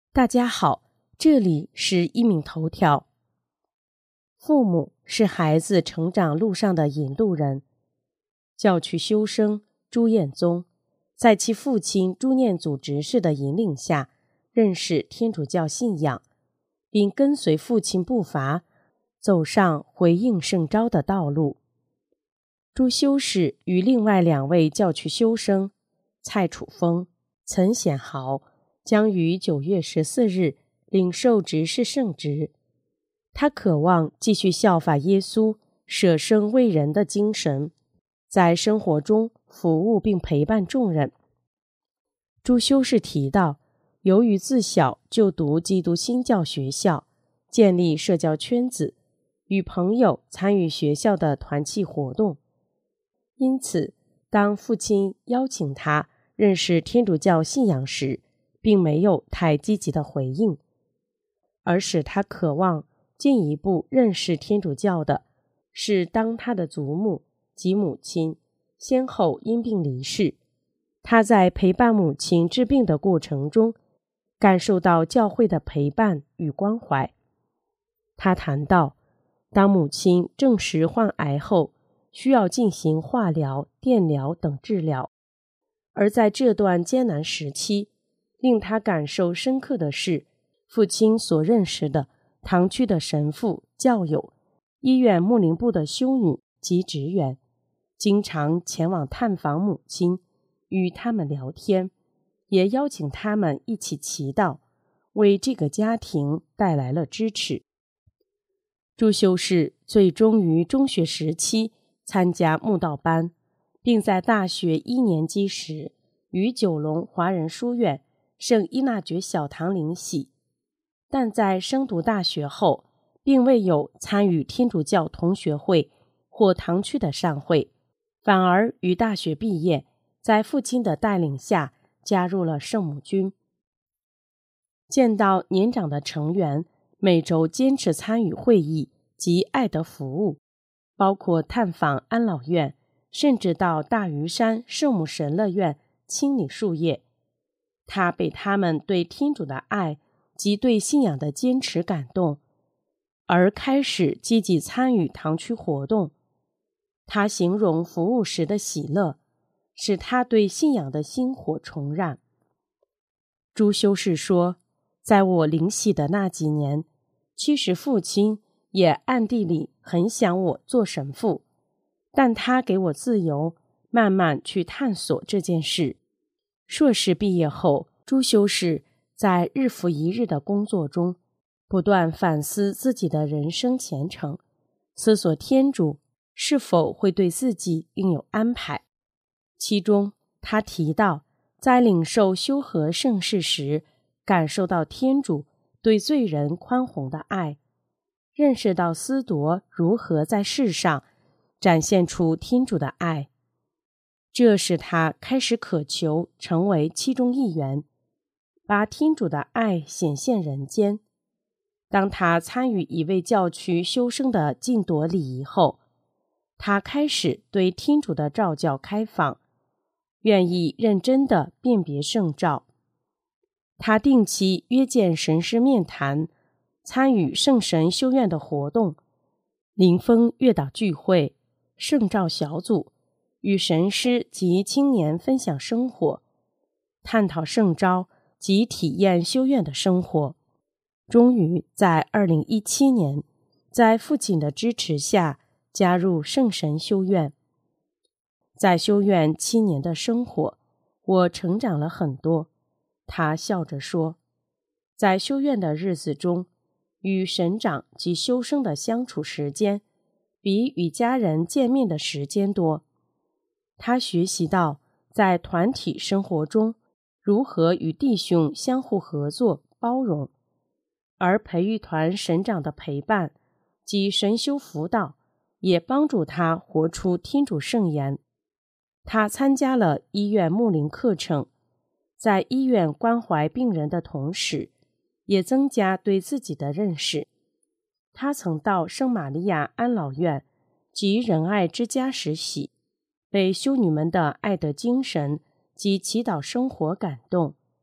大家好，这里是一敏头条。父母是孩子成长路上的引路人。教区修生朱彦宗在其父亲朱念祖执事的引领下，认识天主教信仰，并跟随父亲步伐，走上回应圣召的道路。朱修士与另外2位教区修生蔡楚峰、岑显豪将于9月14日领受执事圣职。他渴望继续效法耶稣舍生为人的精神，在生活中服务并陪伴众人。朱修士提到，由于自小就读基督新教学校，建立社交圈子，与朋友参与学校的团契活动，因此当父亲邀请他认识天主教信仰时，并没有太积极的回应，而使他渴望进一步认识天主教的是，当他的祖母及母亲先后因病离世，他在陪伴母亲治病的过程中，感受到教会的陪伴与关怀。他谈到，当母亲证实患癌后，需要进行化疗、电疗等治疗，而在这段艰难时期，令他感受深刻的是，父亲所认识的堂区的神父、教友、医院牧灵部的修女及职员，经常前往探访母亲，与他们聊天，也邀请他们一起祈祷，为这个家庭带来了支持。朱修士最终于中学时期参加慕道班，并在大学1年级时于九龙华人书院圣依纳爵小堂领洗，但在升读大学后，并未有参与天主教同学会或堂区的善会，反而于大学毕业，在父亲的带领下加入了圣母军。见到年长的成员每周坚持参与会议及爱的服务，包括探访安老院，甚至到大屿山圣母神乐院清理树叶。他被他们对天主的爱及对信仰的坚持感动，而开始积极参与堂区活动。他形容服务时的喜乐，使他对信仰的心火重燃。朱修士说，在我领洗的那几年，其实父亲也暗地里很想我做神父，但他给我自由，慢慢去探索这件事。硕士毕业后，朱修士在日复一日的工作中，不断反思自己的人生前程，思索天主是否会对自己另有安排。其中，他提到，在领受修和圣事时，感受到天主对罪人宽宏的爱，认识到司铎如何在世上展现出天主的爱，这使他开始渴求成为其中一员，把天主的爱显现人间。当他参与一位教区修生的禁铎礼仪后，他开始对天主的召教开放，愿意认真地辨别圣召。他定期约见神师面谈，参与圣神修院的活动，灵峰月祷聚会、圣召小组，与神师及青年分享生活，探讨圣召及体验修院的生活。终于在2017年，在父亲的支持下加入圣神修院。在修院7年的生活，我成长了很多。他笑着说，在修院的日子中，与神长及修生的相处时间比与家人见面的时间多。他学习到在团体生活中如何与弟兄相互合作包容，而培育团神长的陪伴及神修辅导也帮助他活出天主圣言。他参加了医院牧灵课程，在医院关怀病人的同时，也增加对自己的认识。他曾到圣玛利亚安老院及仁爱之家实习，被修女们的爱的精神及祈祷生活感动，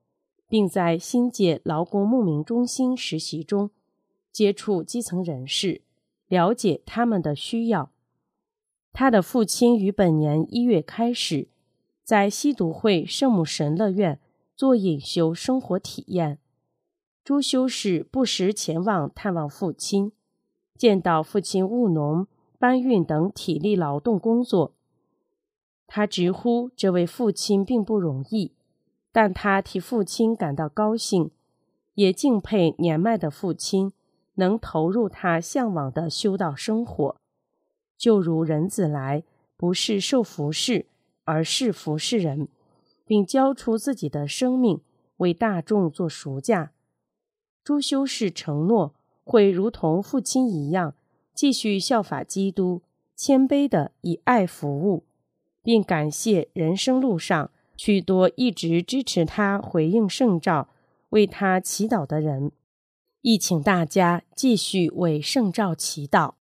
并在新界劳工牧民中心实习中接触基层人士，了解他们的需要。他的父亲于本年1月开始在西笃会圣母神乐院做隐修生活体验。朱修士不时前往探望父亲，见到父亲务农、搬运等体力劳动工作，他直呼这位父亲并不容易，但他替父亲感到高兴，也敬佩年迈的父亲能投入他向往的修道生活。就如人子来，不是受服侍，而是服侍人，并交出自己的生命为大众做赎价。朱修士承诺会如同父亲一样，继续效法基督，谦卑地以爱服务，并感谢人生路上许多一直支持他回应圣召、为他祈祷的人，亦请大家继续为圣召祈祷。